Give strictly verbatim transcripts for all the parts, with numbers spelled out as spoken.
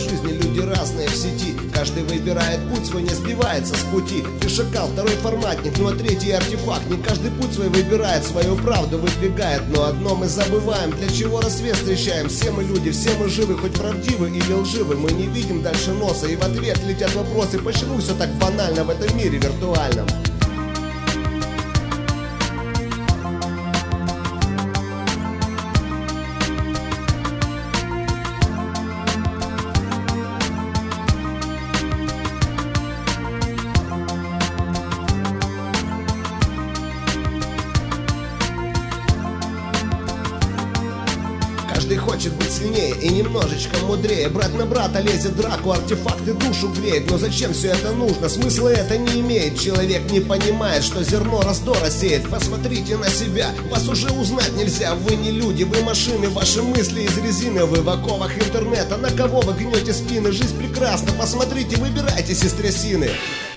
жизни люди разные в сети. Каждый выбирает путь свой, не сбивается с пути. Ты шакал, второй форматник, ну а третий артефакт. Не каждый путь свой выбирает, свою правду выдвигает. Но одно мы забываем, для чего рассвет встречаем. Все мы люди, все мы живы, хоть правдивы или лживы. Мы не видим дальше носа, и в ответ летят вопросы: почему все так банально в этом мире виртуальном? Каждый хочет быть сильнее и немножечко мудрее. Брат на брата лезет драку, артефакты душу греет. Но зачем все это нужно? Смысла это не имеет. Человек не понимает, что зерно раздора сеет. Посмотрите на себя, вас уже узнать нельзя. Вы не люди, вы машины, ваши мысли из резины. Вы в оковах интернета, на кого вы гнете спины? Жизнь прекрасна, посмотрите, выбирайтесь из трясины.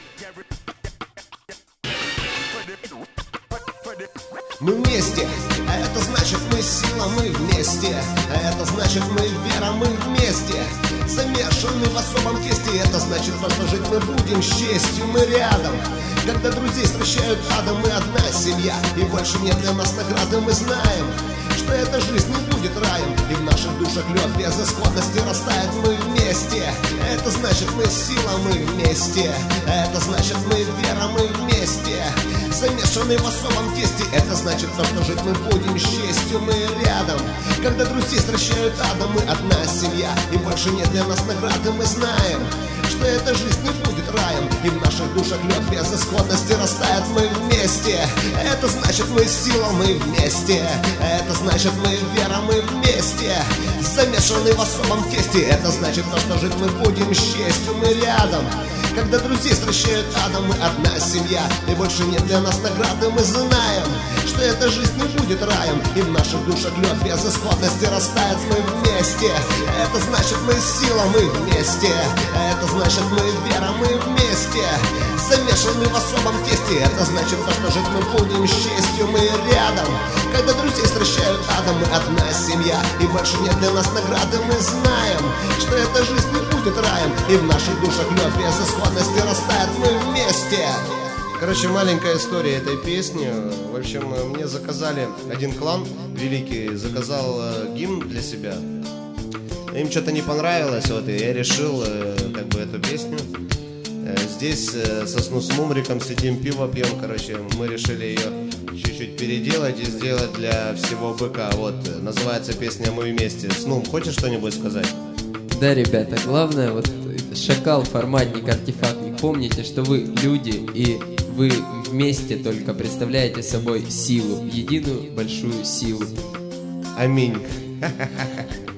Мы вместе, а это значит мы сила, мы вместе. А это значит мы вера, мы вместе. Замешаны в особом тесте, это значит то, что жить мы будем с честью, мы рядом. Когда друзей стращают адом, мы одна семья. И больше нет для нас награды, мы знаем, что эта жизнь не будет раем. И в наших душах лед безысходности растает, мы вместе. Это значит мы сила, мы вместе. Это значит мы вера, мы вместе. Замешаны в особом тесте, это значит то, что жить мы будем с честью, мы рядом. Когда друзей стращают адом, мы одна семья. И больше нет для нас награды, мы знаем, что эта жизнь не будет раем. И в наших душах лед безысходности растает, мы вместе. Это значит мы сила, мы вместе. Это значит мы вера, мы вместе. Замешаны в особом тесте, это значит то, что жить мы будем с честью, мы рядом. Когда друзей стращают адом, мы одна семья. И больше нет для нас награды, мы знаем, что эта жизнь не будет раем. И в наших душах лед безысходности растает, мы вместе. Это значит мы сила, мы вместе. Это значит мы вера, мы вместе. Замешаны в особом тесте, это значит то, что жить мы будем с честью, мы рядом. Когда друзей стращают адом, мы одна семья. И больше нет для нас награды, мы знаем, что эта жизнь не будет раем. И в наших душах лед безысходности растает, мы вместе. Короче, маленькая история этой песни. В общем, мне заказали, один клан великий заказал гимн для себя. Им что-то не понравилось, вот, и я решил как бы эту песню. Здесь со Сну с Мумриком сидим, пиво пьем, короче, мы решили ее чуть-чуть переделать и сделать для всего быка. Вот, называется песня «Мы вместе». Снум, хочешь что-нибудь сказать? Да, ребята, главное, вот шакал, форматник, артефактник, помните, что вы люди, и вы вместе только представляете собой силу, единую большую силу. Аминь.